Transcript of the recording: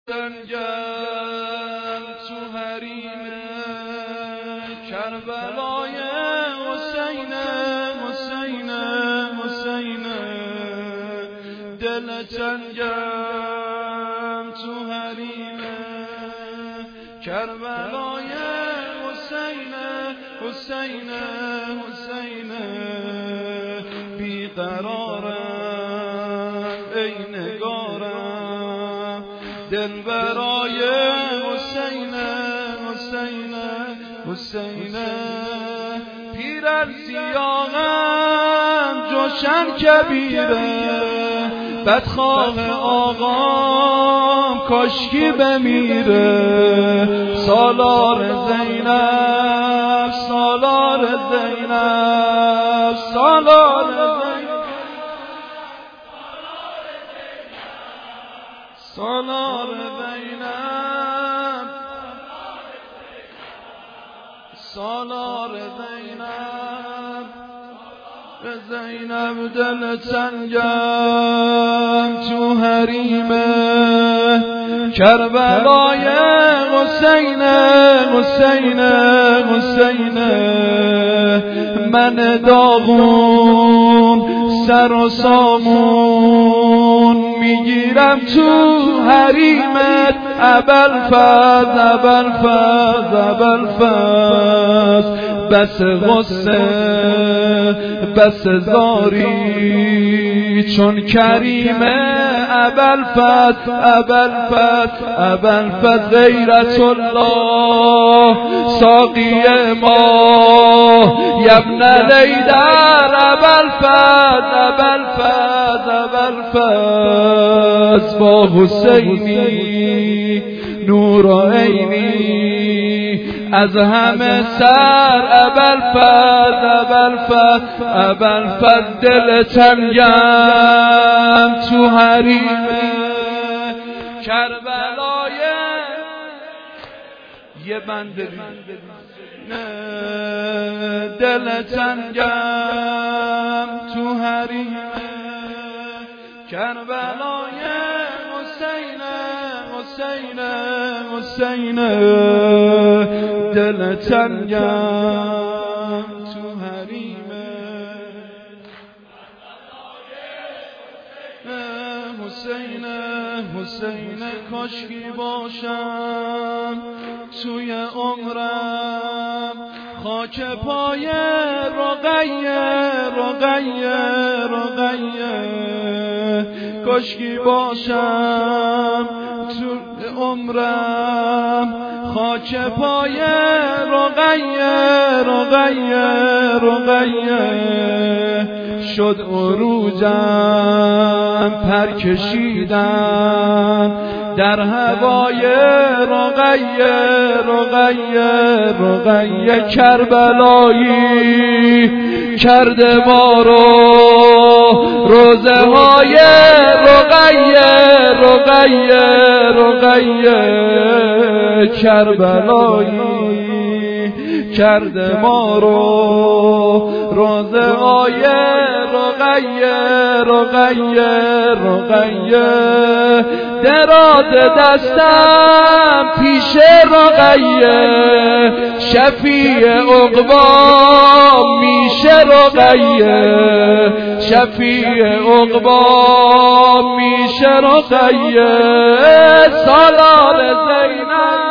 سنگم تو حریم کربلای حسین حسین حسین دل تنگم تو حریم کربلای حسین حسین حسین بیقرارم ای نگارم دل برای حسین حسین حسین پیرن سیاهم جوشن کبیره بدخواه آقام کاشکی بمیره سالار زینب سالار زینب سالار سالار زینب سالار زینب به زینب دل تنگم تو حریم کربلای حسین حسین حسین من داغون سر و سامون میگیرم تو حریمت ابوالفضل ابوالفضل ابوالفضل بس غصه بس زاری چون کریم ابوالفضل ابوالفضل ابوالفضل غیرت الله ساقی ما یبن لیدر ابوالفضل ابوالفضل ابوالفضل با حسینی نورعینی از همه سر ابوالفضل ابوالفضل ابوالفضل دل تنگم تو حریم کربلای یه بند دل تنگم تو حریم کربلای حسین حسین حسین دل تنگم تو حریم حسین حسین کاشکی باشم توی عمرم خاک پای رقیه رقیه رقیه کاشکی باشم تو عمرم خاک پای رقیه رقیه رقیه شد عروجم پر کشیدم در هوای رقیه رقیه رقیه کربلایی کرده ما رو روزه های رقیه رقیه رقیه کربلایی کرده ما رو روزه های رقیه رقیه رقیه دراز دستم پیش رقیه شفیع عقبا میشه رقیه شفیع عقبا میشه رقیه سالار زینب